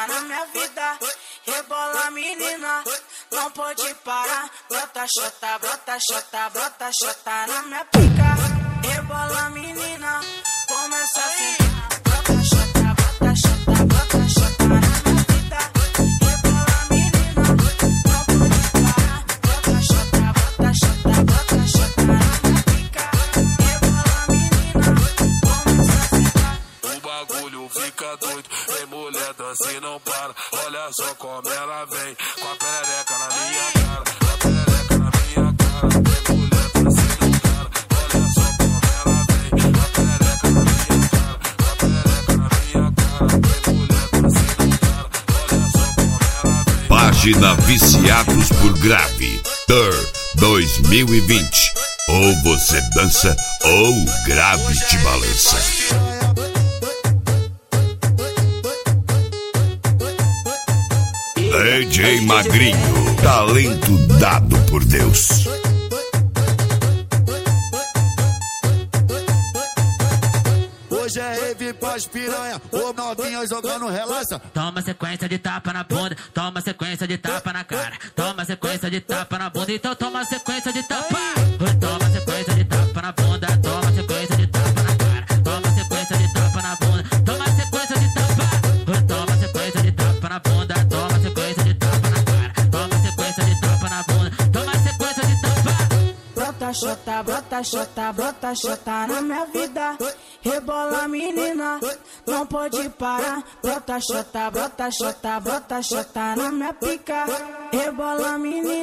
xota na minha vida. Rebola menina, não pode parar. Brota xota, brota xota, brota xota na minha pica. Rebola menina, começa assim. Brota xota, brota xota, brota xota na minha vida. Rebola menina, não pode parar. Brota xota, brota xota, brota xota na minha pica. Rebola menina, começa assim. O bagulho fica doido, tem mulher dança e não para. Olha só como ela vem, com a perereca na minha cara. Com a perereca na minha cara, tem mulher dança e não para. Olha só como ela vem, com a perereca na minha cara. Com a perereca na minha cara, tem mulher dança e não para. Olha só como ela vem. Página Viciados por Grave Tour 2020. Ou você dança ou o grave te balança. DJ Magrinho, talento dado por Deus. Hoje é rave pras piranha, ô novinha jogando relaxa. Toma sequência de tapa na bunda, toma sequência de tapa na cara. Toma sequência de tapa na bunda, então toma sequência de tapa. Toma sequência de tapa na bunda, toma sequência de tapa na cara. Toma sequência de tapa na bunda, toma sequência de tapa. Toma sequência de tapa na bunda, toma sequência de tapa na cara. Toma sequência de tapa na bunda, toma sequência de tapa. Brota xota, brota xota, brota xota na minha vida. Rebola menina, não pode parar. Brota xota, brota xota, brota xota na minha pica. Rebola menina.